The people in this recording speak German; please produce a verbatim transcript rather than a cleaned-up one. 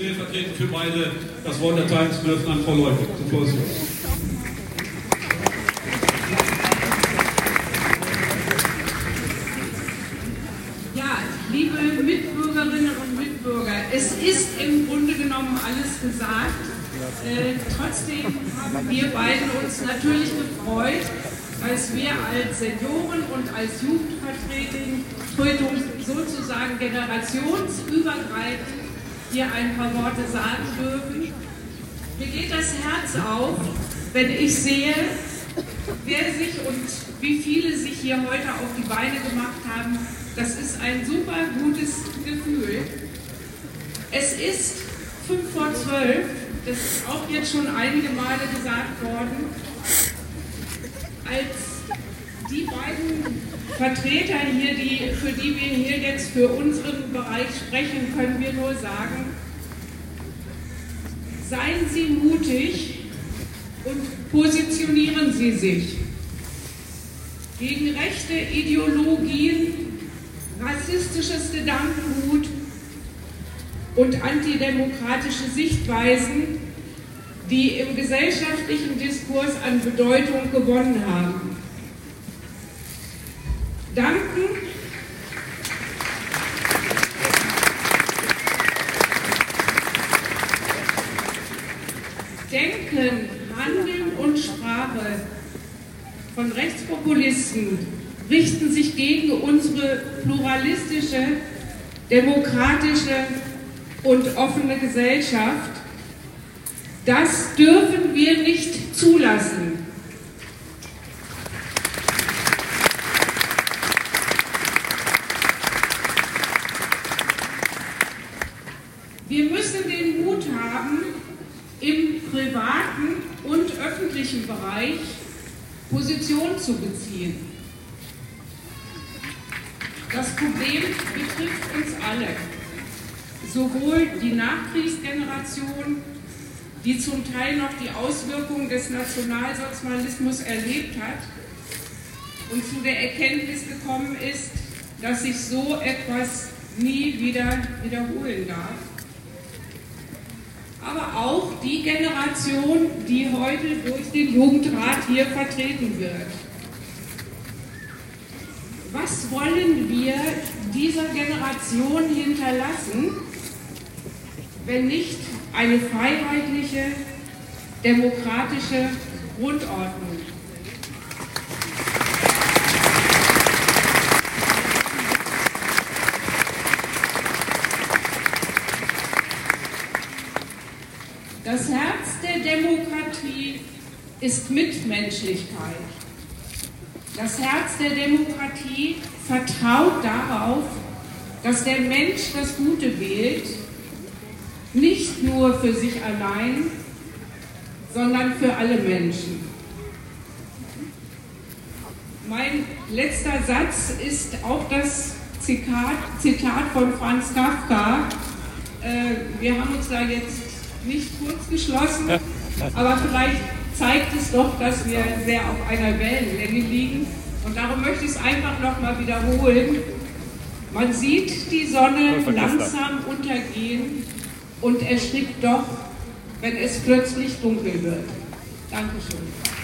stellvertretend für beide das Wort erteilen zu dürfen an Frau Leuthig. Ja, liebe Mitbürgerinnen und Mitbürger, es ist im Grunde genommen alles gesagt. Äh, trotzdem haben wir beiden uns natürlich gefreut, dass wir als Senioren und als Jugendvertretung sozusagen generationsübergreifend hier ein paar Worte sagen dürfen. Mir geht das Herz auf, wenn ich sehe, wer sich und wie viele sich hier heute auf die Beine gemacht haben. Das ist ein super gutes Gefühl. Es ist fünf vor zwölf, das ist auch jetzt schon einige Male gesagt worden. Als die beiden Vertreter hier, die, für die wir hier jetzt für unseren Bereich sprechen, können wir nur sagen, seien Sie mutig und positionieren Sie sich gegen rechte Ideologien, rassistisches Gedankengut und antidemokratische Sichtweisen, die im gesellschaftlichen Diskurs an Bedeutung gewonnen haben. Danken Denken, Handeln und Sprache von Rechtspopulisten richten sich gegen unsere pluralistische, demokratische und offene Gesellschaft. Das dürfen wir nicht zulassen. Wir müssen den Mut haben, im privaten und öffentlichen Bereich Position zu beziehen. Das Problem betrifft uns alle, sowohl die Nachkriegsgeneration, die zum Teil noch die Auswirkungen des Nationalsozialismus erlebt hat und zu der Erkenntnis gekommen ist, dass sich so etwas nie wieder wiederholen darf. Aber auch die Generation, die heute durch den Jugendrat hier vertreten wird. Was wollen wir dieser Generation hinterlassen, wenn nicht eine freiheitliche, demokratische Grundordnung? Das Herz der Demokratie ist Mitmenschlichkeit. Das Herz der Demokratie vertraut darauf, dass der Mensch das Gute wählt, nicht nur für sich allein, sondern für alle Menschen. Mein letzter Satz ist auch das Zitat von Franz Kafka. Wir haben uns da jetzt nicht kurz geschlossen, aber vielleicht zeigt es doch, dass wir sehr auf einer Wellenlänge liegen. Und darum möchte ich es einfach nochmal wiederholen. Man sieht die Sonne langsam untergehen und erschrickt doch, wenn es plötzlich dunkel wird. Dankeschön.